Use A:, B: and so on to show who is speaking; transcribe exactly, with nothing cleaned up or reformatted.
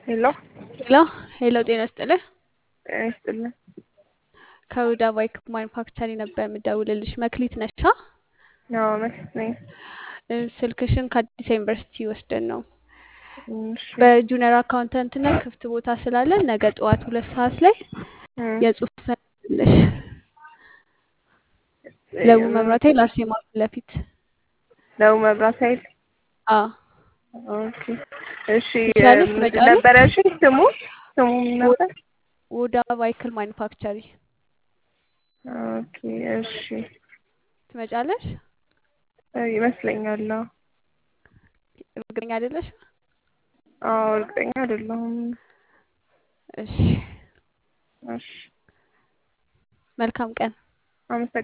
A: ሄሎ
B: ሄሎ ሄሎ፣ ጤና ይስጥልኝ።
A: ጤና ይስጥልኝ።
B: ከሁዳ ባይክ ማኒፋክቸሪንግ ነበር የምደውልልሽ። መክሊት ነሻ?
A: አዎ መስፍን ነኝ።
B: እ፣ ስልክሽን ከአዲስ ዩኒቨርሲቲ ወስደን ነው።
A: እሺ
B: በጁኒየር አካውንታንትነት ክፍት ቦታ ስላለን ነገ ጠዋት ሁለት ሰዓት ላይ
A: እም፣
B: የጽሁፍ ፈለሽ ለቡ
A: እም፣
B: መብራቴ ላርሴማ ፊት ለፊት።
A: ደቡብ መብራት ኃይል።
B: አ
A: ኦኬ እሺ።
B: ትችላለሽ?
A: ምንድን
B: ትመጫለሽ?
A: ነበረ? እሺ ስሙ ስሙ ምን ነበር?
B: ውዳ ባይክል ማኒፋክቸሪ
A: ኦኬ እሺ።
B: ትመጫለሽ?
A: እ፣ ይመስለኛል። አዎ
B: እርግጠኛ አይደለሽ?
A: አዎ፣ እርግጠኛ አይደለሁም።
B: እሺ፣
A: እሺ
B: መልካም ቀን።
A: አመሰግናለሁ።